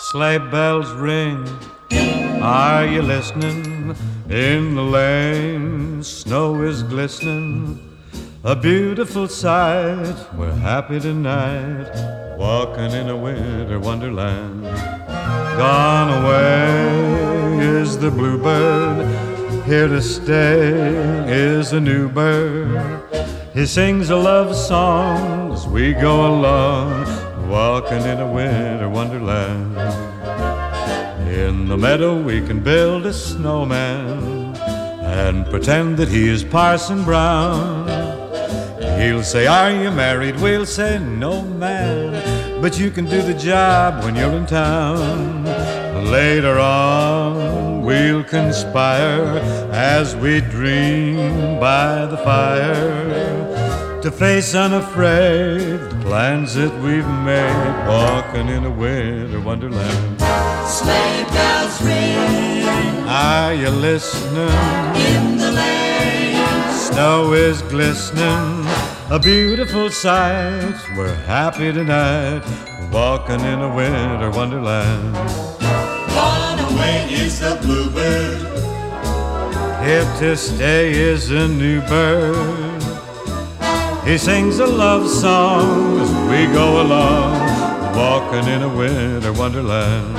Sleigh bells ring, are you listening? In the lane, snow is glistening. A beautiful sight, we're happy tonight, walking in a winter wonderland. Gone away is the bluebird, here to stay is a new bird. He sings a love song as we go along, walking in a winter wonderland. In the meadow we can build a snowman and pretend that he is Parson Brown. He'll say, are you married? We'll say, no, man, but you can do the job when you're in town. Later on we'll conspire as we dream by the fire to face unafraid the plans that we've made, walking in a winter wonderland. Sleigh bells ring, are you listening? In the lane, snow is glistening, a beautiful sight, we're happy tonight, walking in a winter wonderland. gone away is the bluebird, Here to stay is a new bird. He sings a love song as we go along, walking in a winter wonderland.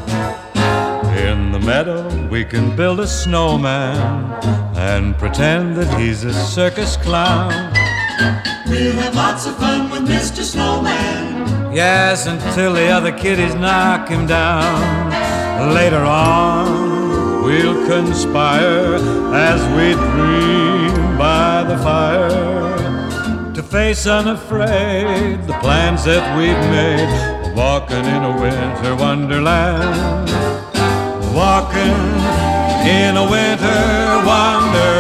In the meadow we can build a snowman and pretend that he's a circus clown. we'll have lots of fun with Mr. Snowman. Yes, until the other kiddies knock him down. Later on we'll conspire as we dream by the fire to face unafraid the plans that we've made, walking in a winter wonderland, walking in a winter wonderland.